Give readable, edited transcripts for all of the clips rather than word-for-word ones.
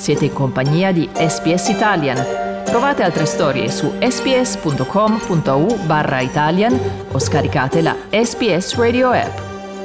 Siete in compagnia di SPS Italian. Trovate altre storie su sps.com.au/Italian o scaricate la SPS Radio app.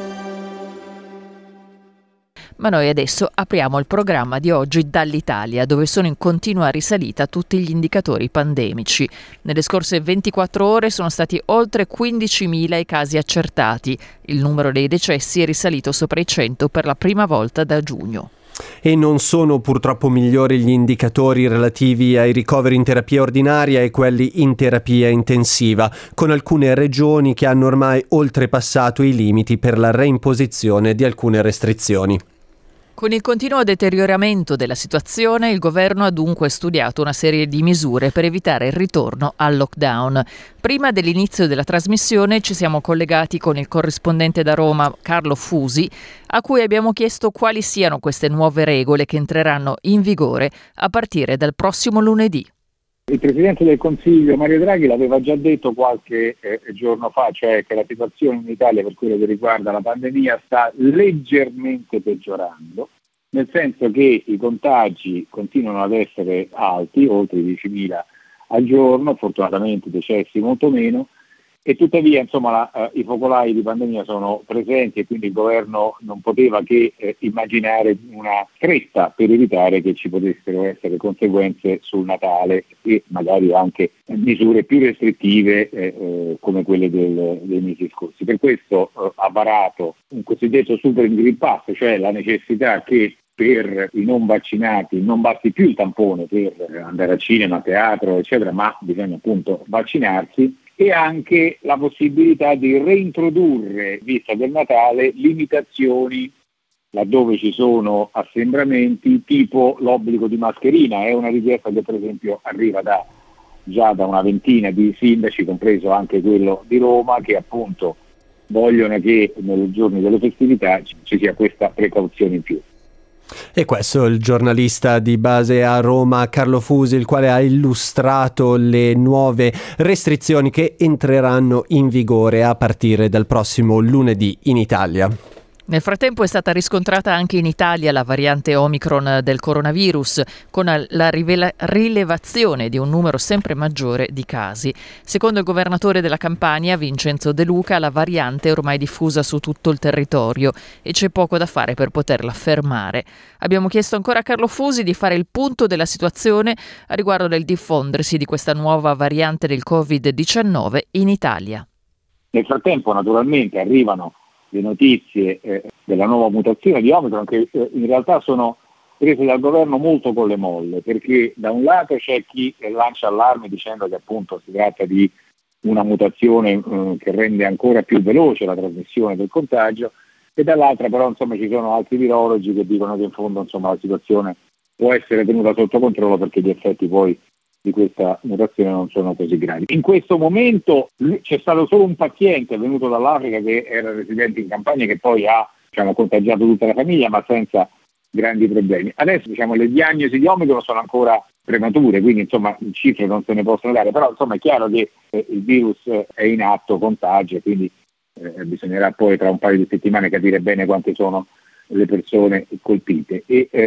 Ma noi adesso apriamo il programma di oggi dall'Italia, dove sono in continua risalita tutti gli indicatori pandemici. Nelle scorse 24 ore sono stati oltre 15.000 i casi accertati. Il numero dei decessi è risalito sopra i 100 per la prima volta da giugno. E non sono purtroppo migliori gli indicatori relativi ai ricoveri in terapia ordinaria e quelli in terapia intensiva, con alcune regioni che hanno ormai oltrepassato i limiti per la reimposizione di alcune restrizioni. Con il continuo deterioramento della situazione, il governo ha dunque studiato una serie di misure per evitare il ritorno al lockdown. Prima dell'inizio della trasmissione ci siamo collegati con il corrispondente da Roma, Carlo Fusi, a cui abbiamo chiesto quali siano queste nuove regole che entreranno in vigore a partire dal prossimo lunedì. Il Presidente del Consiglio Mario Draghi l'aveva già detto qualche giorno fa, cioè che la situazione in Italia per quello che riguarda la pandemia sta leggermente peggiorando, nel senso che i contagi continuano ad essere alti, oltre 10.000 al giorno, fortunatamente decessi molto meno, e tuttavia i focolai di pandemia sono presenti e quindi il governo non poteva che immaginare una fretta per evitare che ci potessero essere conseguenze sul Natale e magari anche misure più restrittive come quelle dei mesi scorsi. Per questo ha varato un cosiddetto Super Green Pass, cioè la necessità che per i non vaccinati non basti più il tampone per andare a cinema, a teatro, eccetera, ma bisogna appunto vaccinarsi, e anche la possibilità di reintrodurre, in vista del Natale, limitazioni laddove ci sono assembramenti, tipo l'obbligo di mascherina. È una richiesta che per esempio arriva già da una ventina di sindaci, compreso anche quello di Roma, che appunto vogliono che nei giorni delle festività ci sia questa precauzione in più. E questo è il giornalista di base a Roma, Carlo Fusi, il quale ha illustrato le nuove restrizioni che entreranno in vigore a partire dal prossimo lunedì in Italia. Nel frattempo è stata riscontrata anche in Italia la variante Omicron del coronavirus, con la rilevazione di un numero sempre maggiore di casi. Secondo il governatore della Campania, Vincenzo De Luca, la variante è ormai diffusa su tutto il territorio e c'è poco da fare per poterla fermare. Abbiamo chiesto ancora a Carlo Fusi di fare il punto della situazione a riguardo del diffondersi di questa nuova variante del Covid-19 in Italia. Nel frattempo naturalmente arrivano le notizie della nuova mutazione di Omicron, che in realtà sono prese dal governo molto con le molle, perché da un lato c'è chi lancia allarme dicendo che appunto si tratta di una mutazione che rende ancora più veloce la trasmissione del contagio, e dall'altra però ci sono altri virologi che dicono che in fondo la situazione può essere tenuta sotto controllo perché gli effetti poi di questa mutazione non sono così gravi. In questo momento c'è stato solo un paziente venuto dall'Africa che era residente in Campania, che poi ha contagiato tutta la famiglia, ma senza grandi problemi. Adesso le diagnosi di Omicron sono ancora premature, quindi cifre non se ne possono dare, però è chiaro che il virus è in atto, contagia, quindi bisognerà poi tra un paio di settimane capire bene quante sono le persone colpite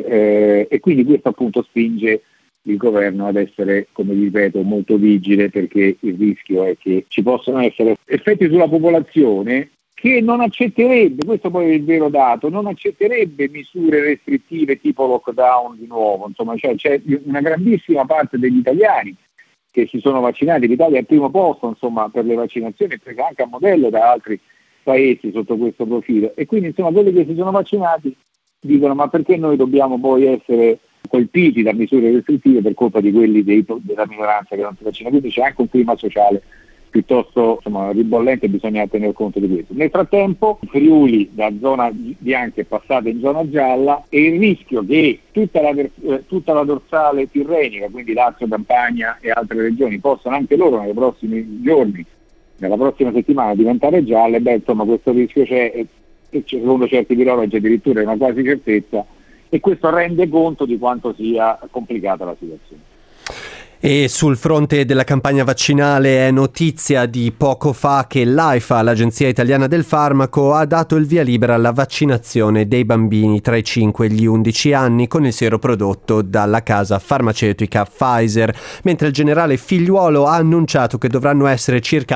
e quindi questo appunto spinge il governo ad essere, come vi ripeto, molto vigile, perché il rischio è che ci possano essere effetti sulla popolazione che non accetterebbe, questo poi è il vero dato, non accetterebbe misure restrittive tipo lockdown di nuovo. C'è una grandissima parte degli italiani che si sono vaccinati, l'Italia è al primo posto per le vaccinazioni, presa anche a modello da altri paesi sotto questo profilo, e quindi quelli che si sono vaccinati dicono: ma perché noi dobbiamo poi essere colpiti da misure restrittive per colpa di quelli della minoranza che non si vaccina? Quindi c'è anche un clima sociale piuttosto ribollente e bisogna tener conto di questo. Nel frattempo Friuli da zona bianca è passata in zona gialla e il rischio che tutta la dorsale tirrenica, quindi Lazio, Campania e altre regioni, possano anche loro nei prossimi giorni, nella prossima settimana, diventare gialle, questo rischio c'è, e secondo certi virologi addirittura è una quasi certezza, e questo rende conto di quanto sia complicata la situazione. E sul fronte della campagna vaccinale è notizia di poco fa che l'AIFA, l'Agenzia Italiana del Farmaco, ha dato il via libera alla vaccinazione dei bambini tra i 5 e gli 11 anni con il siero prodotto dalla casa farmaceutica Pfizer, mentre il generale Figliuolo ha annunciato che dovranno essere circa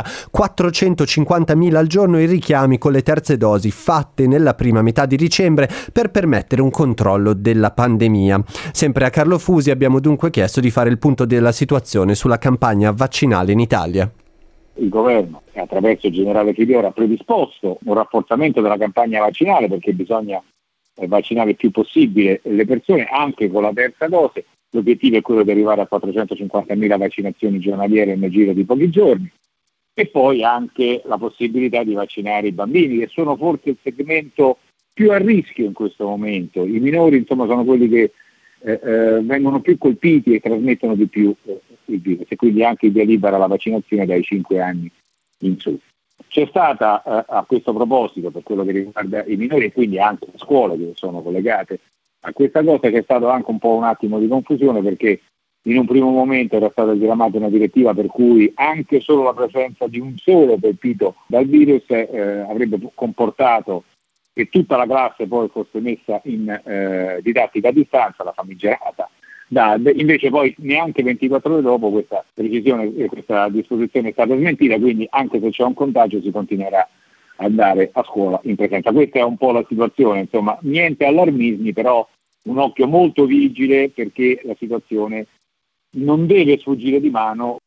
450.000 al giorno i richiami con le terze dosi fatte nella prima metà di dicembre per permettere un controllo della pandemia. Sempre a Carlo Fusi abbiamo dunque chiesto di fare il punto della situazione sulla campagna vaccinale in Italia. Il governo, attraverso il generale Figliuolo, ha predisposto un rafforzamento della campagna vaccinale perché bisogna vaccinare il più possibile le persone anche con la terza dose. L'obiettivo è quello di arrivare a 450.000 vaccinazioni giornaliere nel giro di pochi giorni, e poi anche la possibilità di vaccinare i bambini, che sono forse il segmento più a rischio in questo momento. I minori, insomma, sono quelli che vengono più colpiti e trasmettono di più il virus, e quindi anche il via libera alla vaccinazione dai 5 anni in su. C'è stata a questo proposito, per quello che riguarda i minori e quindi anche le scuole che sono collegate a questa cosa, che è stato anche un po' un attimo di confusione, perché in un primo momento era stata diramata una direttiva per cui anche solo la presenza di un solo colpito dal virus avrebbe comportato che tutta la classe poi fosse messa in didattica a distanza, la famigerata DAD. Invece poi neanche 24 ore dopo questa decisione e questa disposizione è stata smentita, quindi anche se c'è un contagio si continuerà ad andare a scuola in presenza. Questa è un po' la situazione, insomma, niente allarmismi, però un occhio molto vigile, perché la situazione non deve sfuggire di mano.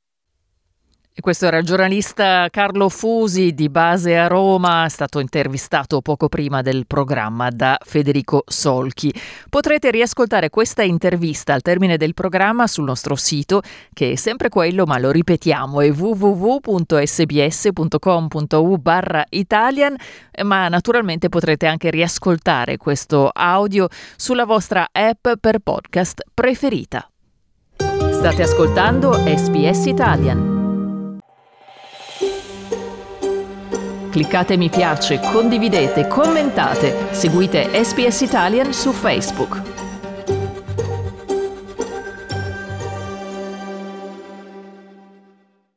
E questo era il giornalista Carlo Fusi, di base a Roma, è stato intervistato poco prima del programma da Federico Solchi. Potrete riascoltare questa intervista al termine del programma sul nostro sito, che è sempre quello, ma lo ripetiamo, è www.sbs.com.u/Italian, ma naturalmente potrete anche riascoltare questo audio sulla vostra app per podcast preferita. State ascoltando SBS Italian. Cliccate mi piace, condividete, commentate, seguite SBS Italian su Facebook.